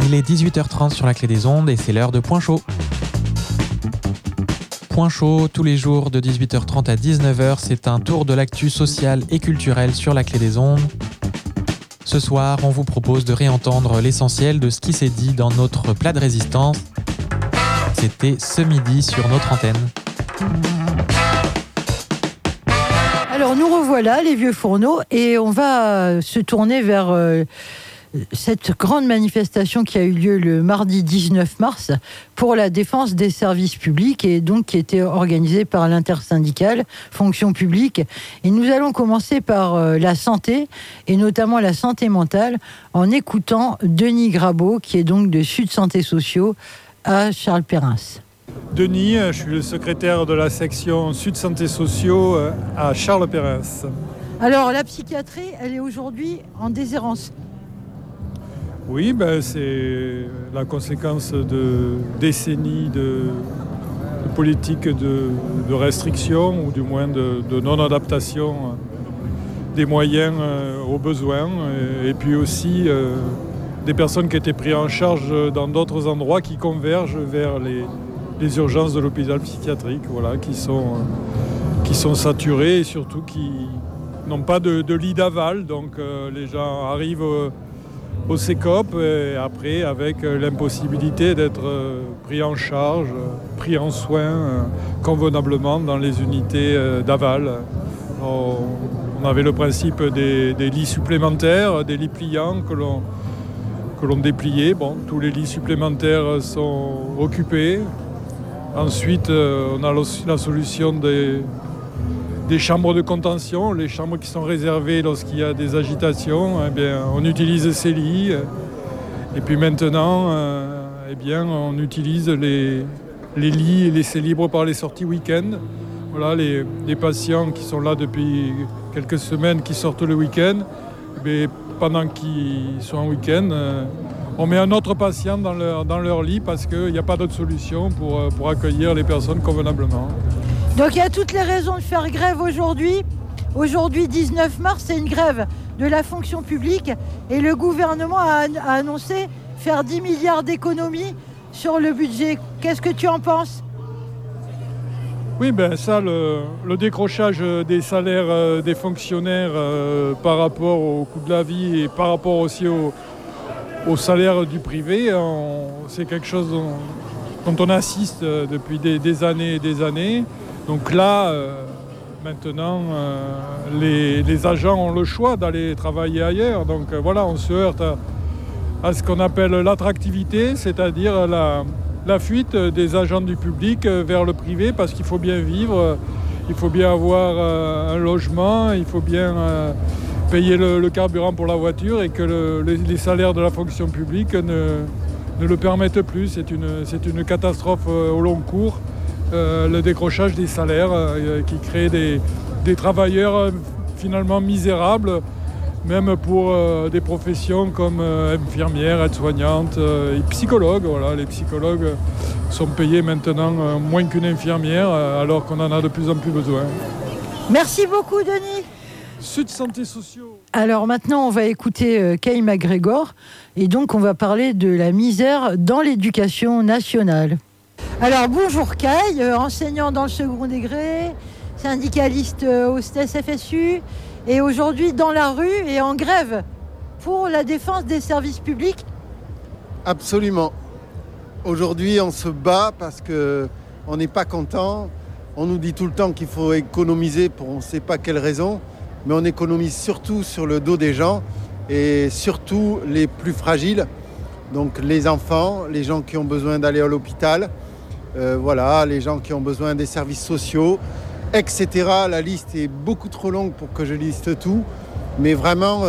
Il est 18h30 sur la Clé des Ondes et c'est l'heure de Point Chaud. Point Chaud, tous les jours de 18h30 à 19h, c'est un tour de l'actu sociale et culturelle sur la Clé des Ondes. Ce soir, on vous propose de réentendre l'essentiel de ce qui s'est dit dans notre plat de résistance. C'était ce midi sur notre antenne. Alors nous revoilà, les vieux fourneaux, et on va se tourner vers cette grande manifestation qui a eu lieu le mardi 19 mars pour la défense des services publics et donc qui était organisée par l'intersyndicale Fonction publique. Et nous allons commencer par la santé et notamment la santé mentale en écoutant Denis Grabeau qui est donc de Sud Santé Sociaux à Charles Perrins. Denis, je suis le secrétaire de la section Sud Santé Sociaux à Charles Perrins. Alors la psychiatrie, elle est aujourd'hui en déshérence. Oui, c'est la conséquence de décennies de politiques de restriction ou du moins de non-adaptation des moyens aux besoins et puis aussi des personnes qui étaient prises en charge dans d'autres endroits qui convergent vers les urgences de l'hôpital psychiatrique, qui sont saturées et surtout qui n'ont pas de lit d'aval. Donc les gens arrivent au CECOP et après avec l'impossibilité d'être pris en charge, pris en soin convenablement dans les unités d'aval. On avait le principe des lits supplémentaires, des lits pliants que l'on dépliait. Tous les lits supplémentaires sont occupés. Ensuite, on a la solution des chambres de contention, les chambres qui sont réservées lorsqu'il y a des agitations. On utilise ces lits. Et puis maintenant, on utilise les lits laissés libres par les sorties week-end. Les patients qui sont là depuis quelques semaines, qui sortent le week-end, pendant qu'ils sont en week-end, on met un autre patient dans leur lit parce qu'il n'y a pas d'autre solution pour accueillir les personnes convenablement. Donc il y a toutes les raisons de faire grève aujourd'hui. Aujourd'hui, 19 mars, c'est une grève de la fonction publique et le gouvernement a annoncé faire 10 milliards d'économies sur le budget. Qu'est-ce que tu en penses ? Oui, le décrochage des salaires des fonctionnaires par rapport au coût de la vie et par rapport aussi au salaire du privé, c'est quelque chose dont on assiste depuis des années et des années. Donc là, maintenant, les agents ont le choix d'aller travailler ailleurs. Donc on se heurte à ce qu'on appelle l'attractivité, c'est-à-dire la fuite des agents du public vers le privé parce qu'il faut bien vivre, il faut bien avoir un logement, il faut bien payer le carburant pour la voiture et que les salaires de la fonction publique ne le permettent plus. C'est une catastrophe au long cours. Le décrochage des salaires qui crée des travailleurs finalement misérables, même pour des professions comme infirmières, aides-soignantes et psychologues. Les psychologues sont payés maintenant moins qu'une infirmière alors qu'on en a de plus en plus besoin. Merci beaucoup Denis. Sud Santé Sociaux. Alors maintenant on va écouter Kay McGregor et donc on va parler de la misère dans l'éducation nationale. Alors bonjour Kay, enseignant dans le second degré, syndicaliste au SNES-FSU et aujourd'hui dans la rue et en grève pour la défense des services publics. Absolument. Aujourd'hui on se bat parce qu'on n'est pas content. On nous dit tout le temps qu'il faut économiser pour on ne sait pas quelle raison, mais on économise surtout sur le dos des gens et surtout les plus fragiles. Donc les enfants, les gens qui ont besoin d'aller à l'hôpital, les gens qui ont besoin des services sociaux, etc. La liste est beaucoup trop longue pour que je liste tout, mais vraiment,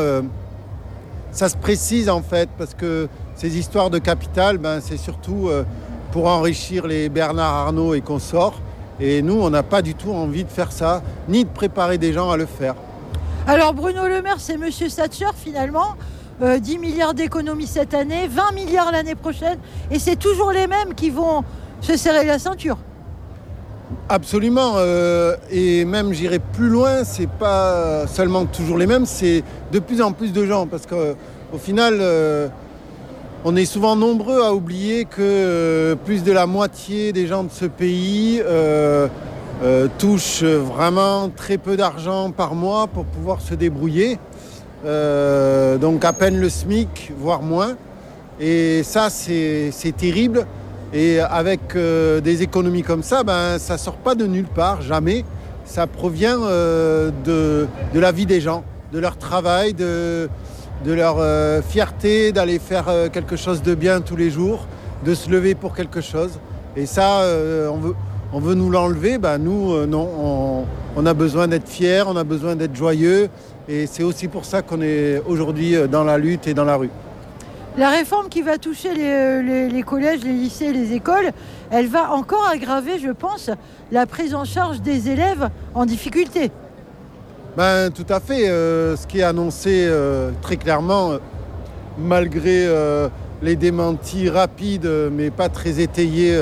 ça se précise en fait, parce que ces histoires de capital, c'est surtout pour enrichir les Bernard Arnault et consorts, et nous, on n'a pas du tout envie de faire ça, ni de préparer des gens à le faire. Alors Bruno Le Maire, c'est Monsieur Thatcher finalement. 10 milliards d'économies cette année, 20 milliards l'année prochaine, et c'est toujours les mêmes qui vont se serrer la ceinture. Absolument, et même j'irai plus loin, c'est pas seulement toujours les mêmes, c'est de plus en plus de gens, parce qu'au final, on est souvent nombreux à oublier que plus de la moitié des gens de ce pays touchent vraiment très peu d'argent par mois pour pouvoir se débrouiller. Donc à peine le SMIC, voire moins. Et ça, c'est terrible. Et avec des économies comme ça, ça ne sort pas de nulle part, jamais. Ça provient de la vie des gens, de leur travail, de leur fierté d'aller faire quelque chose de bien tous les jours, de se lever pour quelque chose. Et ça, on veut nous l'enlever. Nous, non, on a besoin d'être fiers, on a besoin d'être joyeux. Et c'est aussi pour ça qu'on est aujourd'hui dans la lutte et dans la rue. La réforme qui va toucher les collèges, les lycées, les écoles, elle va encore aggraver, je pense, la prise en charge des élèves en difficulté. Tout à fait. Ce qui est annoncé très clairement, malgré les démentis rapides mais pas très étayés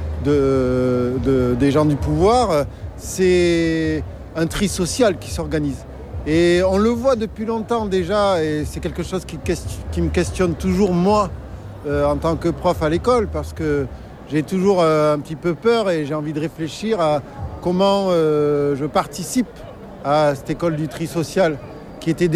des gens du pouvoir, c'est un tri social qui s'organise. Et on le voit depuis longtemps déjà, et c'est quelque chose qui me questionne toujours moi en tant que prof à l'école, parce que j'ai toujours un petit peu peur et j'ai envie de réfléchir à comment je participe à cette école du tri social qui était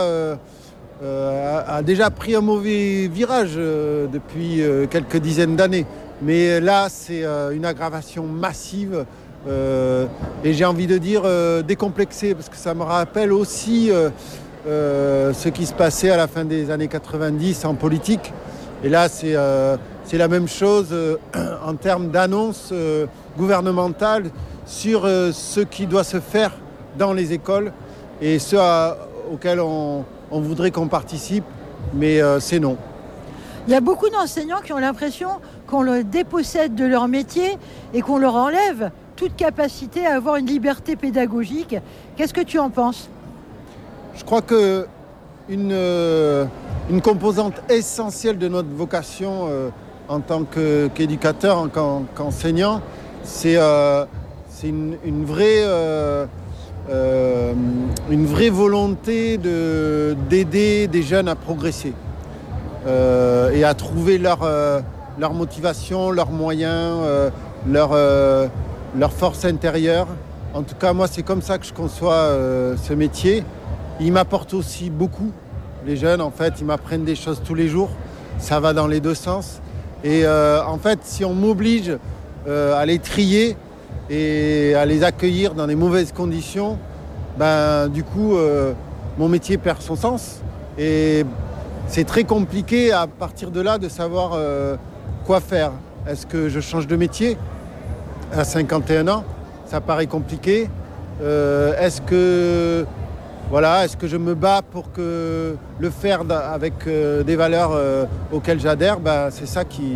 a déjà pris un mauvais virage depuis quelques dizaines d'années. Mais là, c'est une aggravation massive. Et j'ai envie de dire décomplexé, parce que ça me rappelle aussi ce qui se passait à la fin des années 90 en politique. Et là, c'est la même chose en termes d'annonces gouvernementales sur ce qui doit se faire dans les écoles et ce auquel on voudrait qu'on participe, mais c'est non. Il y a beaucoup d'enseignants qui ont l'impression qu'on leur dépossède de leur métier et qu'on leur enlève toute capacité à avoir une liberté pédagogique. Qu'est-ce que tu en penses ? Je crois qu'une composante essentielle de notre vocation en tant qu'éducateur, en tant qu'enseignant, c'est une vraie volonté d'aider des jeunes à progresser et à trouver leur motivation, leurs moyens, leur force intérieure. En tout cas, moi, c'est comme ça que je conçois ce métier. Ils m'apportent aussi beaucoup, les jeunes, en fait. Ils m'apprennent des choses tous les jours. Ça va dans les deux sens. Et en fait, si on m'oblige à les trier et à les accueillir dans des mauvaises conditions, du coup, mon métier perd son sens. Et c'est très compliqué à partir de là de savoir quoi faire. Est-ce que je change de métier ? À 51 ans, ça paraît compliqué. Est-ce que je me bats pour le faire avec des valeurs auxquelles j'adhère ? C'est ça qui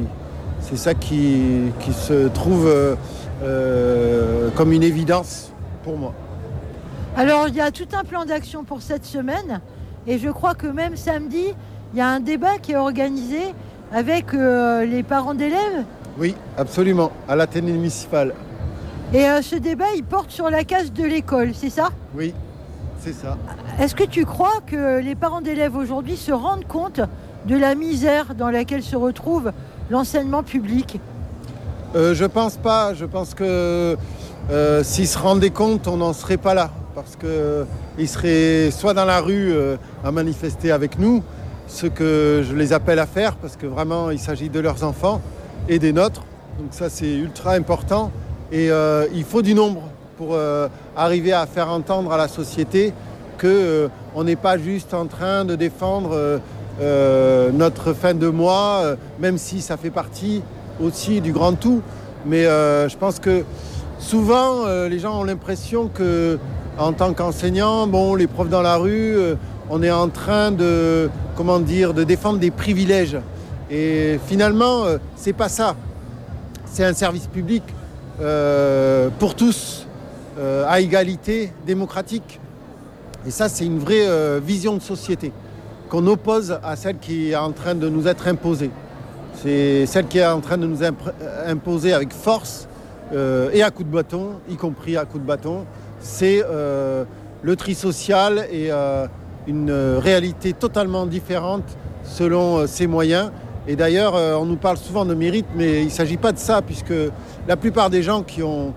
se trouve comme une évidence pour moi. Alors, il y a tout un plan d'action pour cette semaine. Et je crois que même samedi, il y a un débat qui est organisé avec les parents d'élèves. Oui, absolument, à l'Athénée municipal. Et ce débat, il porte sur la casse de l'école, c'est ça ? Oui, c'est ça. Est-ce que tu crois que les parents d'élèves aujourd'hui se rendent compte de la misère dans laquelle se retrouve l'enseignement public ? Je pense pas. Je pense que s'ils se rendaient compte, on n'en serait pas là. Parce qu'ils seraient soit dans la rue à manifester avec nous, ce que je les appelle à faire, parce que vraiment, il s'agit de leurs enfants et des nôtres. Donc ça, c'est ultra important. Et il faut du nombre pour arriver à faire entendre à la société qu'on n'est pas juste en train de défendre notre fin de mois, même si ça fait partie aussi du grand tout. Mais je pense que souvent, les gens ont l'impression qu'en tant qu'enseignant, les profs dans la rue, on est en train de défendre des privilèges. Et finalement, c'est pas ça. C'est un service public pour tous, à égalité, démocratique. Et ça, c'est une vraie vision de société qu'on oppose à celle qui est en train de nous être imposée. C'est celle qui est en train de nous imposer avec force et à coups de bâton, y compris à coups de bâton. C'est le tri social et une réalité totalement différente selon ses moyens. Et d'ailleurs, on nous parle souvent de mérite, mais il ne s'agit pas de ça, puisque la plupart des gens qui ont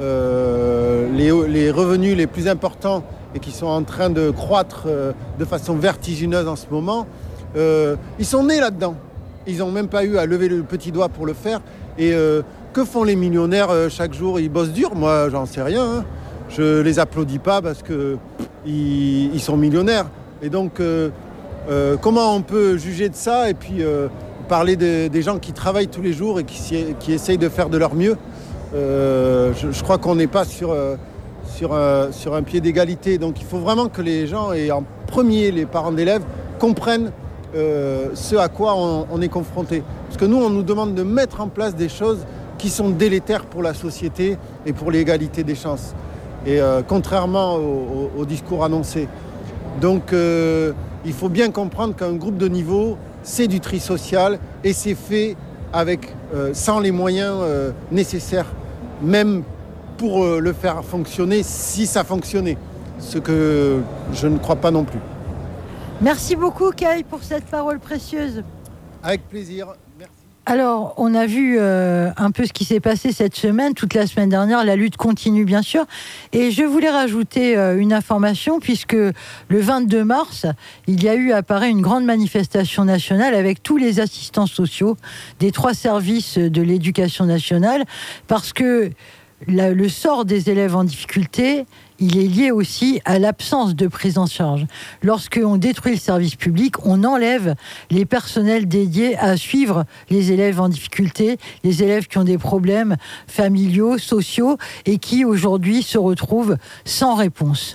les revenus les plus importants et qui sont en train de croître de façon vertigineuse en ce moment, ils sont nés là-dedans. Ils n'ont même pas eu à lever le petit doigt pour le faire. Et que font les millionnaires chaque jour? Ils bossent dur, moi j'en sais rien. Hein. Je les applaudis pas parce qu'ils sont millionnaires. Et donc, comment on peut juger de ça et puis parler des gens qui travaillent tous les jours et qui essayent de faire de leur mieux? Je crois qu'on n'est pas sur un pied d'égalité. Donc il faut vraiment que les gens, et en premier les parents d'élèves, comprennent ce à quoi on est confronté. Parce que nous, on nous demande de mettre en place des choses qui sont délétères pour la société et pour l'égalité des chances. Et contrairement au discours annoncé. Donc il faut bien comprendre qu'un groupe de niveau, c'est du tri social et c'est fait sans les moyens nécessaires, même pour le faire fonctionner, si ça fonctionnait. Ce que je ne crois pas non plus. Merci beaucoup, Kay, pour cette parole précieuse. Avec plaisir. Merci. Alors, on a vu un peu ce qui s'est passé cette semaine, toute la semaine dernière. La lutte continue, bien sûr. Et je voulais rajouter une information, puisque le 22 mars, il y a eu à Paris une grande manifestation nationale avec tous les assistants sociaux des 3 services de l'éducation nationale, parce que le sort des élèves en difficulté, il est lié aussi à l'absence de prise en charge. Lorsqu'on détruit le service public, on enlève les personnels dédiés à suivre les élèves en difficulté, les élèves qui ont des problèmes familiaux, sociaux, et qui aujourd'hui se retrouvent sans réponse.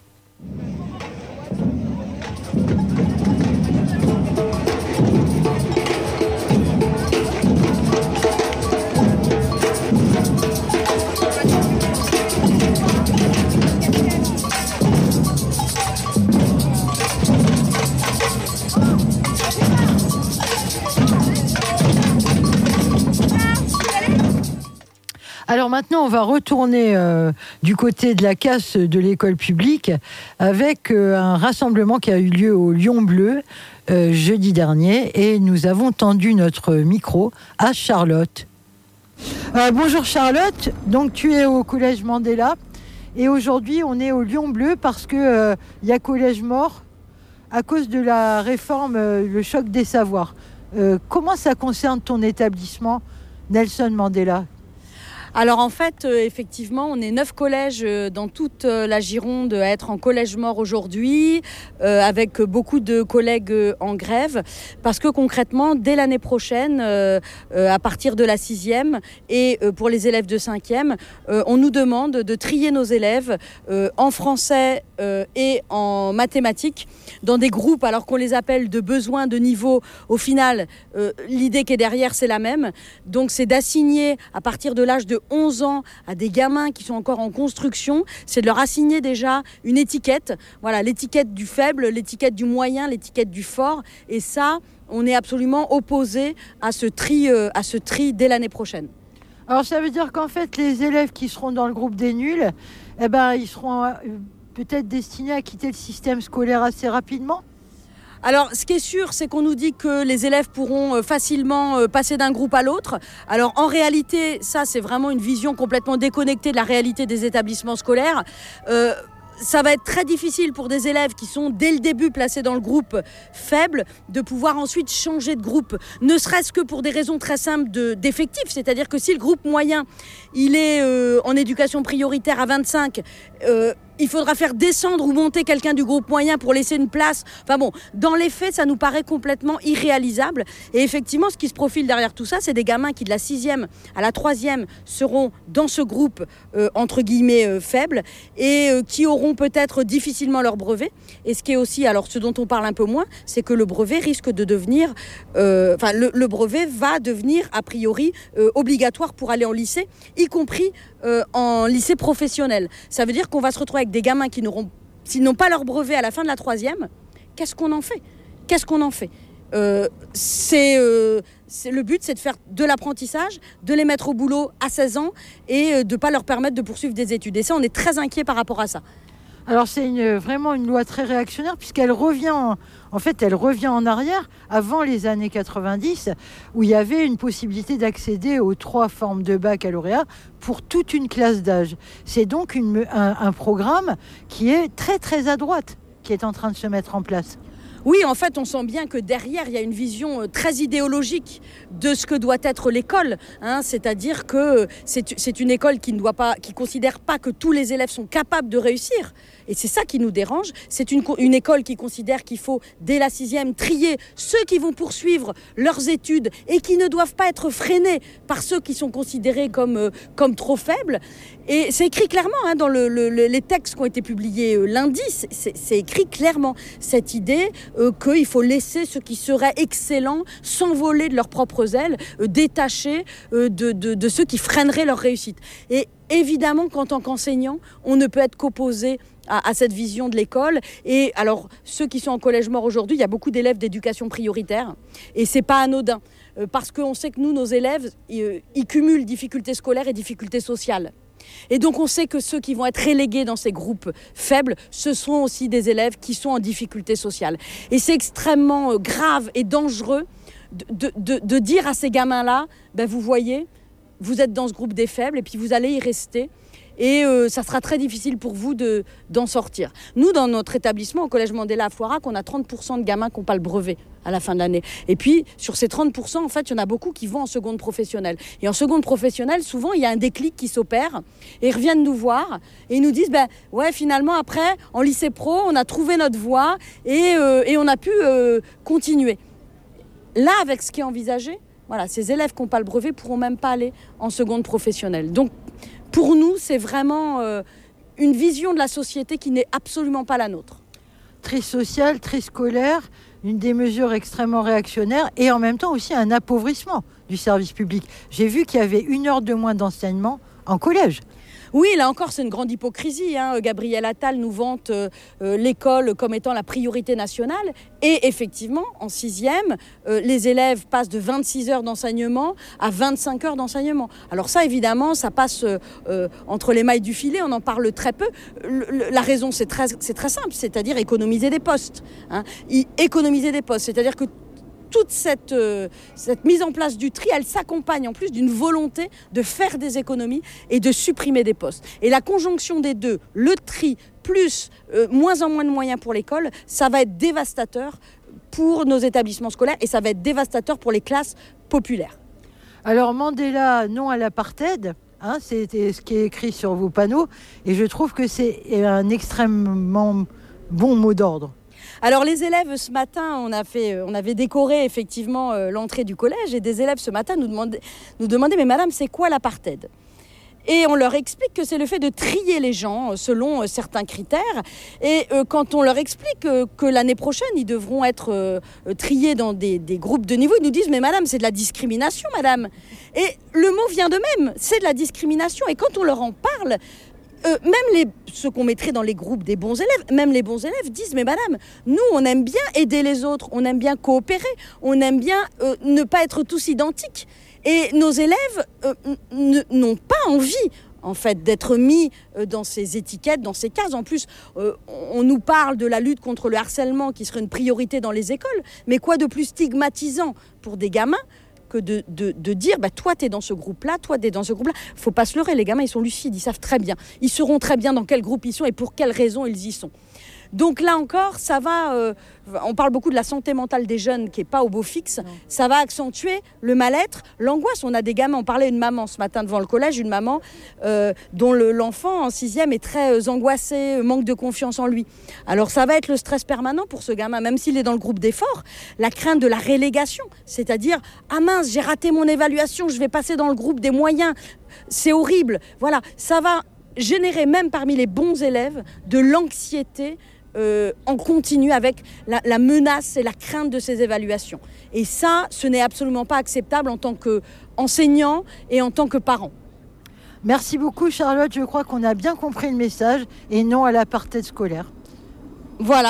Alors maintenant, on va retourner du côté de la casse de l'école publique avec un rassemblement qui a eu lieu au Lion Bleu jeudi dernier, et nous avons tendu notre micro à Charlotte. Bonjour Charlotte, donc tu es au Collège Mandela et aujourd'hui on est au Lion Bleu parce que y a collège mort à cause de la réforme, le choc des savoirs. Comment ça concerne ton établissement, Nelson Mandela ? Alors en fait, effectivement, on est 9 collèges dans toute la Gironde à être en collège mort aujourd'hui, avec beaucoup de collègues en grève, parce que concrètement, dès l'année prochaine, à partir de la 6e et pour les élèves de 5e, on nous demande de trier nos élèves en français et en mathématiques dans des groupes, alors qu'on les appelle de besoins de niveau. Au final, l'idée qui est derrière, c'est la même. Donc c'est d'assigner à partir de l'âge de 11 ans à des gamins qui sont encore en construction, c'est de leur assigner déjà une étiquette. Voilà, l'étiquette du faible, l'étiquette du moyen, l'étiquette du fort. Et ça, on est absolument opposé à ce tri dès l'année prochaine. Alors ça veut dire qu'en fait, les élèves qui seront dans le groupe des nuls, ils seront peut-être destinés à quitter le système scolaire assez rapidement ? Alors, ce qui est sûr, c'est qu'on nous dit que les élèves pourront facilement passer d'un groupe à l'autre. Alors, en réalité, ça, c'est vraiment une vision complètement déconnectée de la réalité des établissements scolaires. Ça va être très difficile pour des élèves qui sont dès le début placés dans le groupe faible de pouvoir ensuite changer de groupe, ne serait-ce que pour des raisons très simples d'effectifs. C'est-à-dire que si le groupe moyen, il est en éducation prioritaire à 25, il faudra faire descendre ou monter quelqu'un du groupe moyen pour laisser une place. Enfin bon, dans les faits, ça nous paraît complètement irréalisable. Et effectivement, ce qui se profile derrière tout ça, c'est des gamins qui, de la 6e à la 3e, seront dans ce groupe, entre guillemets, faible, et qui auront peut-être difficilement leur brevet. Et ce qui est aussi, alors ce dont on parle un peu moins, c'est que le brevet risque de devenir... le brevet va devenir, a priori, obligatoire pour aller en lycée, y compris en lycée professionnel. Ça veut dire qu'on va se retrouver avec des gamins s'ils n'ont pas leur brevet à la fin de la 3e, qu'est-ce qu'on en fait ? Le but, c'est de faire de l'apprentissage, de les mettre au boulot à 16 ans et de ne pas leur permettre de poursuivre des études. Et ça, on est très inquiets par rapport à ça. Alors c'est vraiment une loi très réactionnaire puisqu'elle revient elle revient en arrière avant les années 90 où il y avait une possibilité d'accéder aux 3 formes de baccalauréat pour toute une classe d'âge. C'est donc un programme qui est très très à droite qui est en train de se mettre en place. Oui, en fait, on sent bien que derrière, il y a une vision très idéologique de ce que doit être l'école. C'est-à-dire que c'est une école qui considère pas que tous les élèves sont capables de réussir. Et c'est ça qui nous dérange. C'est une école qui considère qu'il faut, dès la 6e, trier ceux qui vont poursuivre leurs études et qui ne doivent pas être freinés par ceux qui sont considérés comme trop faibles. Et c'est écrit clairement dans les textes qui ont été publiés lundi, c'est écrit clairement cette idée qu'il faut laisser ceux qui seraient excellents s'envoler de leurs propres ailes, détachés de ceux qui freineraient leur réussite. Et évidemment qu'en tant qu'enseignant, on ne peut être qu'opposé à cette vision de l'école. Et alors, ceux qui sont en collège mort aujourd'hui, il y a beaucoup d'élèves d'éducation prioritaire. Et c'est pas anodin. Parce qu'on sait que nous, nos élèves, ils cumulent difficultés scolaires et difficultés sociales. Et donc on sait que ceux qui vont être relégués dans ces groupes faibles, ce sont aussi des élèves qui sont en difficulté sociale. Et c'est extrêmement grave et dangereux de dire à ces gamins-là, vous voyez, vous êtes dans ce groupe des faibles et puis vous allez y rester. Et ça sera très difficile pour vous d'en sortir. Nous, dans notre établissement, au Collège Mandela à Floirac, on a 30% de gamins qui n'ont pas le brevet à la fin de l'année. Et puis, sur ces 30%, en fait, il y en a beaucoup qui vont en seconde professionnelle. Et en seconde professionnelle, souvent, il y a un déclic qui s'opère. Et ils reviennent nous voir et ils nous disent, finalement, après, en lycée pro, on a trouvé notre voie et on a pu continuer. Là, avec ce qui est envisagé, voilà, ces élèves qui n'ont pas le brevet ne pourront même pas aller en seconde professionnelle. Donc, pour nous, c'est vraiment une vision de la société qui n'est absolument pas la nôtre. Très sociale, très scolaire, une des mesures extrêmement réactionnaires et en même temps aussi un appauvrissement du service public. J'ai vu qu'il y avait 1 heure de moins d'enseignement en collège. Oui, là encore, c'est une grande hypocrisie. Gabriel Attal nous vante l'école comme étant la priorité nationale. Et effectivement, en 6e, les élèves passent de 26 heures d'enseignement à 25 heures d'enseignement. Alors ça, évidemment, ça passe entre les mailles du filet, on en parle très peu. La raison, c'est très simple, c'est-à-dire économiser des postes. Économiser des postes, c'est-à-dire que toute cette mise en place du tri, elle s'accompagne en plus d'une volonté de faire des économies et de supprimer des postes. Et la conjonction des deux, le tri plus moins en moins de moyens pour l'école, ça va être dévastateur pour nos établissements scolaires et ça va être dévastateur pour les classes populaires. Alors Mandela, non à l'apartheid, c'était ce qui est écrit sur vos panneaux et je trouve que c'est un extrêmement bon mot d'ordre. Alors les élèves ce matin, on avait décoré effectivement l'entrée du collège et des élèves ce matin nous demandaient mais madame, c'est quoi l'apartheid ? Et on leur explique que c'est le fait de trier les gens selon certains critères. Et quand on leur explique que l'année prochaine, ils devront être triés dans des groupes de niveau, ils nous disent « Mais madame, c'est de la discrimination, madame !» Et le mot vient de même, c'est de la discrimination. Et quand on leur en parle, même ceux qu'on mettrait dans les groupes des bons élèves, même les bons élèves disent « Mais madame, nous, on aime bien aider les autres, on aime bien coopérer, on aime bien ne pas être tous identiques. » Et nos élèves n'ont pas envie, en fait, d'être mis dans ces étiquettes, dans ces cases. En plus, on nous parle de la lutte contre le harcèlement qui serait une priorité dans les écoles. Mais quoi de plus stigmatisant pour des gamins que de dire toi, t'es dans ce groupe-là, toi, t'es dans ce groupe-là. Faut pas se leurrer, les gamins, ils sont lucides, ils savent très bien. Ils sauront très bien dans quel groupe ils sont et pour quelles raisons ils y sont. Donc là encore, ça va... on parle beaucoup de la santé mentale des jeunes qui n'est pas au beau fixe. Non. Ça va accentuer le mal-être, l'angoisse. On a des gamins, on parlait d'une maman ce matin devant le collège, une maman dont l'enfant en 6e est très angoissé, manque de confiance en lui. Alors ça va être le stress permanent pour ce gamin, même s'il est dans le groupe d'effort, la crainte de la relégation, c'est-à-dire « Ah mince, j'ai raté mon évaluation, je vais passer dans le groupe des moyens, c'est horrible ». Voilà, ça va générer même parmi les bons élèves de l'anxiété en continu avec la menace et la crainte de ces évaluations. Et ça, ce n'est absolument pas acceptable en tant qu'enseignant et en tant que parent. Merci beaucoup Charlotte, je crois qu'on a bien compris le message et non à l'apartheid scolaire. Voilà.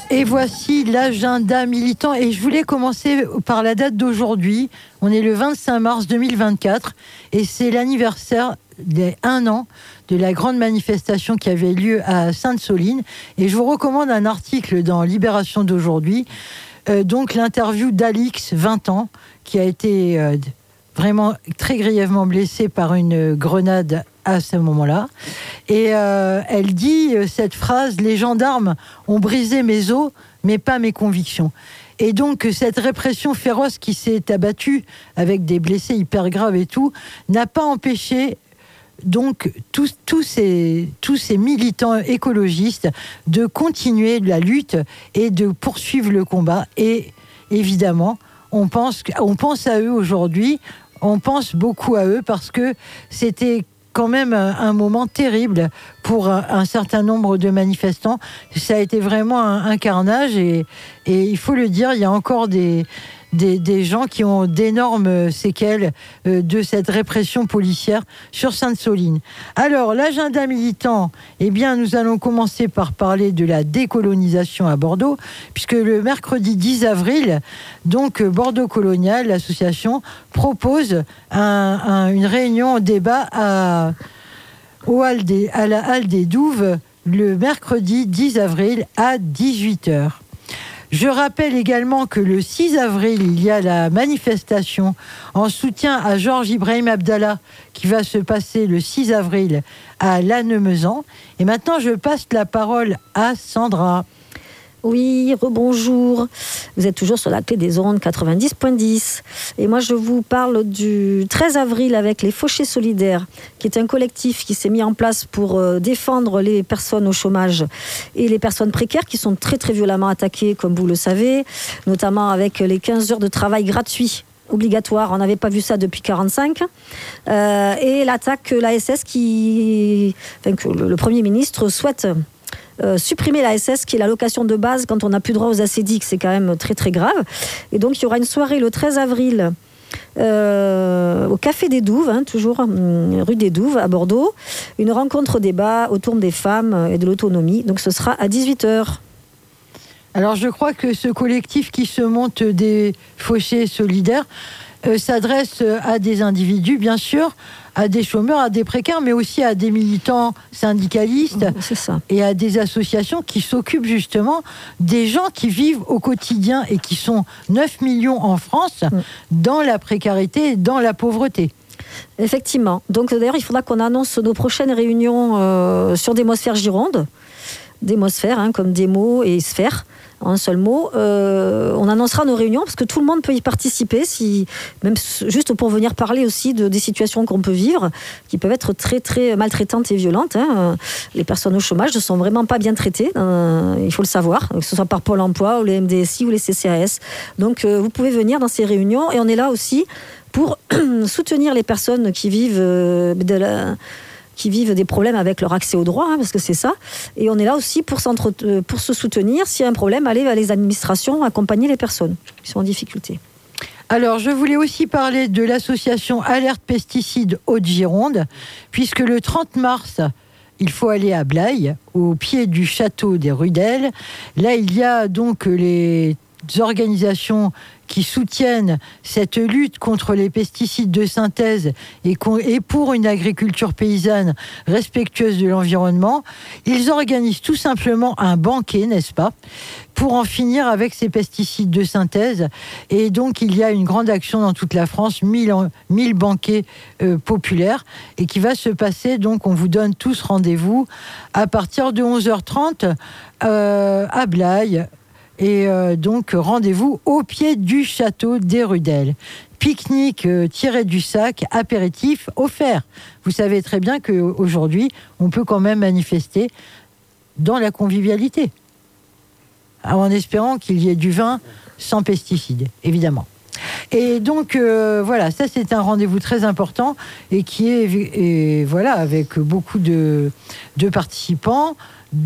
Et voici l'agenda militant. Et je voulais commencer par la date d'aujourd'hui. On est le 25 mars 2024 et c'est l'anniversaire des 1 an de la grande manifestation qui avait lieu à Sainte-Soline. Et je vous recommande un article dans Libération d'aujourd'hui. Donc l'interview d'Alix, 20 ans, qui a été vraiment très grièvement blessée par une grenade à ce moment-là. Et elle dit cette phrase: « Les gendarmes ont brisé mes os, mais pas mes convictions ». Et donc cette répression féroce qui s'est abattue avec des blessés hyper graves et tout, n'a pas empêché donc tous ces militants écologistes de continuer la lutte et de poursuivre le combat. Et évidemment, on pense à eux aujourd'hui, on pense beaucoup à eux parce que c'était quand même un moment terrible pour un certain nombre de manifestants. Ça a été vraiment un carnage et il faut le dire, il y a encore des gens qui ont d'énormes séquelles de cette répression policière sur Sainte-Soline. Alors, l'agenda militant, eh bien, nous allons commencer par parler de la décolonisation à Bordeaux, puisque le mercredi 10 avril, donc Bordeaux Colonial, l'association, propose une réunion débat à la Halle des Douves le mercredi 10 avril à 18h. Je rappelle également que le 6 avril, il y a la manifestation en soutien à Georges Ibrahim Abdallah qui va se passer le 6 avril à Lannemezan. Et maintenant, je passe la parole à Sandra. Oui, rebonjour. Vous êtes toujours sur la clé des ondes 90.10. Et moi, je vous parle du 13 avril avec les Fauchés Solidaires, qui est un collectif qui s'est mis en place pour défendre les personnes au chômage et les personnes précaires qui sont très, très violemment attaquées, comme vous le savez, notamment avec les 15 heures de travail gratuit obligatoire. On n'avait pas vu ça depuis 1945. Et l'attaque que l'ASS que le Premier ministre souhaite supprimer l'ASS, qui est l'allocation de base quand on n'a plus droit aux ACDIC. C'est quand même très très grave. Et donc il y aura une soirée le 13 avril au Café des Douves, toujours rue des Douves à Bordeaux, une rencontre débat autour des femmes et de l'autonomie. Donc ce sera à 18h. Alors je crois que ce collectif qui se monte des Fauchés Solidaires s'adresse à des individus, bien sûr, à des chômeurs, à des précaires, mais aussi à des militants syndicalistes et à des associations qui s'occupent justement des gens qui vivent au quotidien et qui sont 9 millions en France dans la précarité et dans la pauvreté. Effectivement. Donc d'ailleurs, il faudra qu'on annonce nos prochaines réunions sur Démosphère Gironde. Démosphère, comme démo et sphère, en un seul mot. On annoncera nos réunions parce que tout le monde peut y participer, même juste pour venir parler aussi des situations qu'on peut vivre, qui peuvent être très très maltraitantes et violentes. Les personnes au chômage ne sont vraiment pas bien traitées, il faut le savoir, que ce soit par Pôle emploi ou les MDSI ou les CCAS. Donc vous pouvez venir dans ces réunions et on est là aussi pour soutenir les personnes qui vivent des problèmes avec leur accès aux droits, parce que c'est ça. Et on est là aussi pour se soutenir. S'il y a un problème, aller vers les administrations, accompagner les personnes qui sont en difficulté. Alors, je voulais aussi parler de l'association Alerte Pesticides Haute-Gironde, puisque le 30 mars, il faut aller à Blaye, au pied du château des Rudels. Là, il y a donc les organisations qui soutiennent cette lutte contre les pesticides de synthèse et pour une agriculture paysanne respectueuse de l'environnement. Ils organisent tout simplement un banquet, n'est-ce pas, pour en finir avec ces pesticides de synthèse. Et donc, il y a une grande action dans toute la France, 1000 banquets populaires, et qui va se passer, donc on vous donne tous rendez-vous à partir de 11h30 à Blaye. Et donc, rendez-vous au pied du château des Rudels. Pique-nique tiré du sac, apéritif offert. Vous savez très bien qu'aujourd'hui, on peut quand même manifester dans la convivialité. En espérant qu'il y ait du vin sans pesticides, évidemment. Et donc, voilà, ça c'est un rendez-vous très important et qui est voilà, avec beaucoup de participants,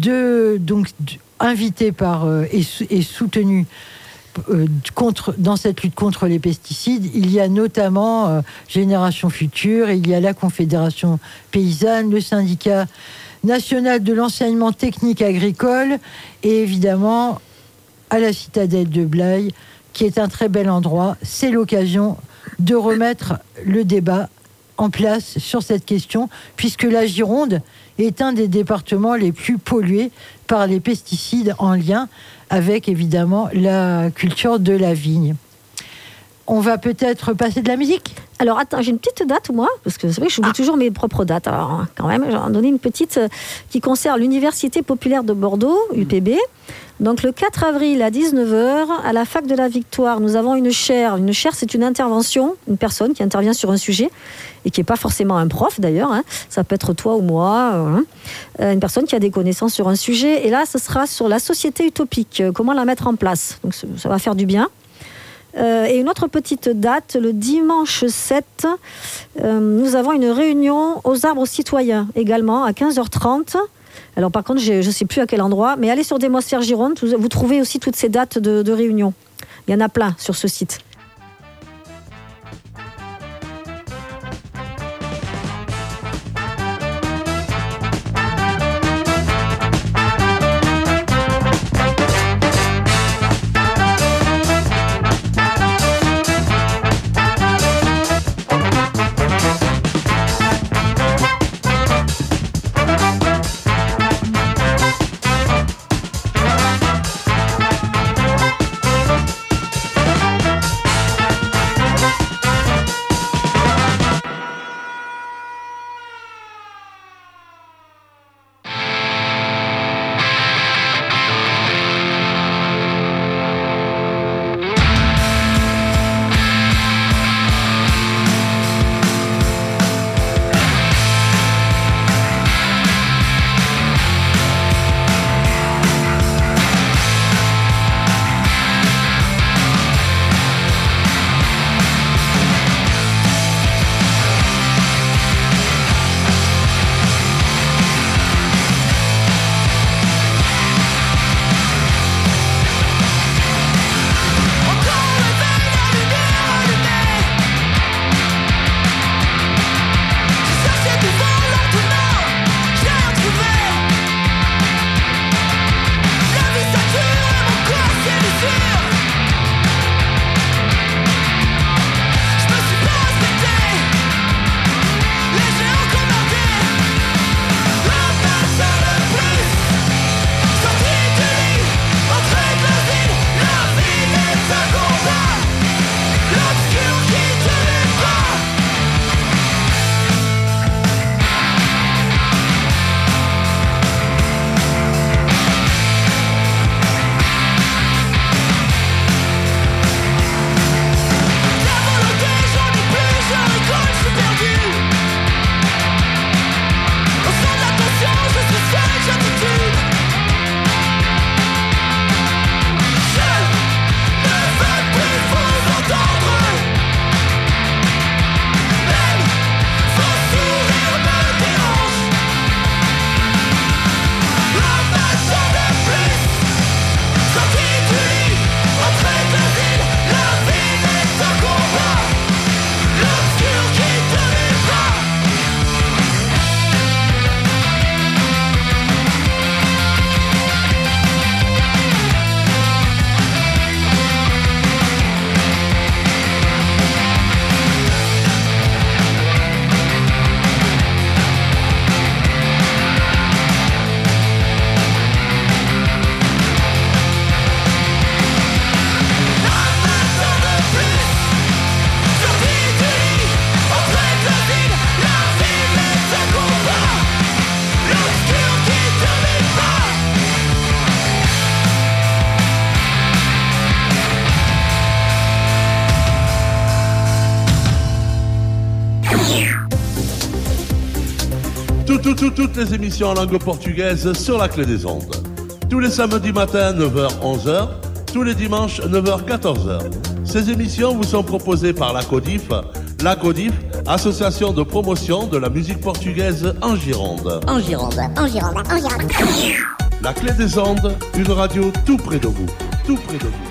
invités par et soutenus dans cette lutte contre les pesticides. Il y a notamment Génération Future, il y a la Confédération Paysanne, le syndicat national de l'enseignement technique agricole et évidemment à la citadelle de Blaye, qui est un très bel endroit. C'est l'occasion de remettre le débat en place sur cette question, puisque la Gironde est un des départements les plus pollués par les pesticides en lien avec, évidemment, la culture de la vigne. On va peut-être passer de la musique ? Alors, attends, j'ai une petite date, moi, parce que c'est vrai que j'oublie toujours mes propres dates. Alors, quand même, j'en ai donné une petite qui concerne l'Université populaire de Bordeaux, UPB. Donc, le 4 avril à 19h, à la Fac de la Victoire, nous avons une chaire. Une chaire, c'est une intervention, une personne qui intervient sur un sujet, et qui n'est pas forcément un prof, d'ailleurs. Ça peut être toi ou moi. Une personne qui a des connaissances sur un sujet. Et là, ce sera sur la société utopique, comment la mettre en place. Donc, ça va faire du bien. Et une autre petite date, le dimanche 7, nous avons une réunion aux arbres citoyens, également à 15h30. Alors par contre, je ne sais plus à quel endroit, mais allez sur Démosphère Gironde, vous trouvez aussi toutes ces dates de réunion. Il y en a plein sur ce site. Toutes les émissions en langue portugaise sur la Clé des Ondes. Tous les samedis matins, 9h-11h. Tous les dimanches, 9h-14h. Ces émissions vous sont proposées par la CODIF. La CODIF, association de promotion de la musique portugaise en Gironde. En Gironde. La Clé des Ondes, une radio tout près de vous. Tout près de vous.